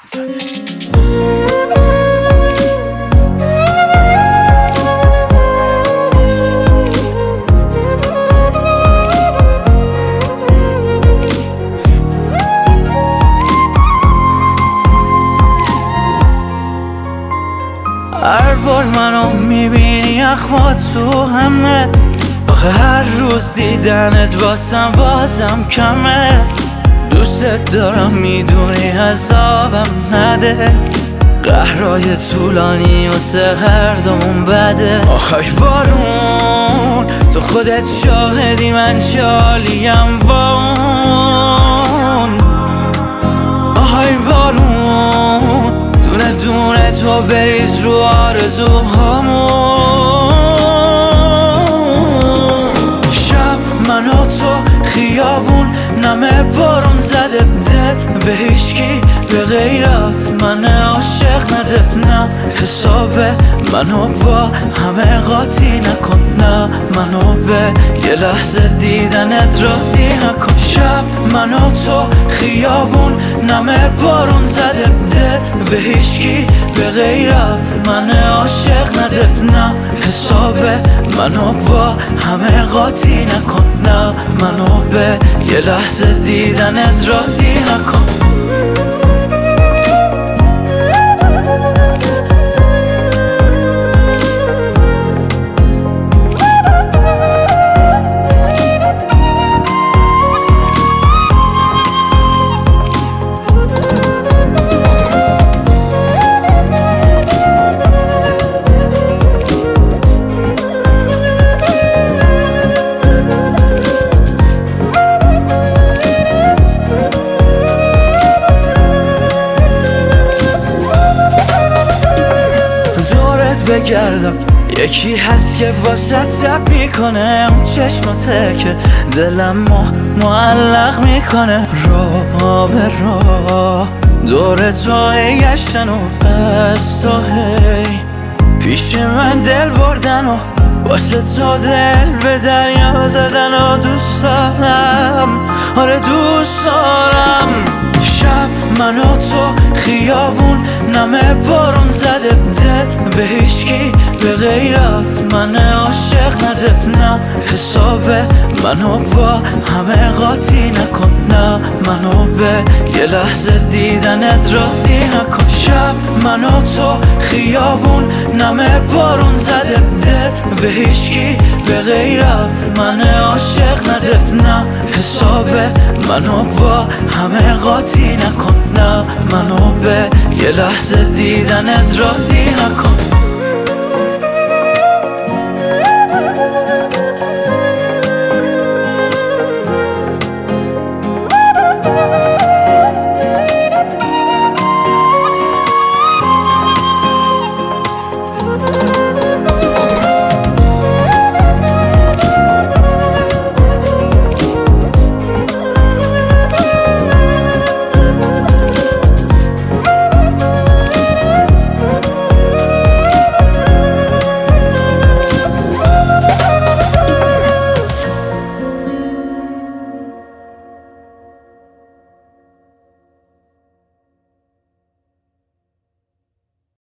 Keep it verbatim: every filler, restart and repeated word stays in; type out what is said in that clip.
هر بار منو میبینی اخما تو همه، آخه هر روز دیدنت واسم بازم کمه. دوست دارم میدونی عذابم نده، قهرای طولانی واسه هر دومون بده. آخه بارون تو خودت شاهدی من جالیم با اون. آخه بارون دونه دونه تو بریز رو آرزوهامون. شب من و تو خیابون نمه بارون زده، دل به هیچکی به غیرت من عاشق نده. نه حسابه منو با همه قاطی نکن، نه منو به یه لحظه دیدنت راضی نکن. شب من و تو خیابون نمه بارون زده، دل به هیچکی به غیرت من عاشق نده. نه حسابه منو با همه قاطی نکن، نه منو به یه لحظه دیدنت راضی نکن. بگردم یکی هست که واسه تب میکنه، اون چشماته که دلم ما معلق میکنه. راه به راه دور تو گشتن و از تو هی پیش من دل بردن و واسه تو دل به دریا زدن و دوست دارم، آره دوست دارم. شب من و تو خیابون نمه بارون زده، دل به هیچکی به غیرت من عاشق نده. نه حسابه منو با همه قاطی نکن، نه منو به یه لحظه دیدنت راضی نکن. شب من و تو خیابون نمه بارون زده، دل به هیچکی به غیرت من عاشق نده. نه حسابه منو با همه قاطی نکن، نه منو به یه لحظه دیدنت راضی نکن.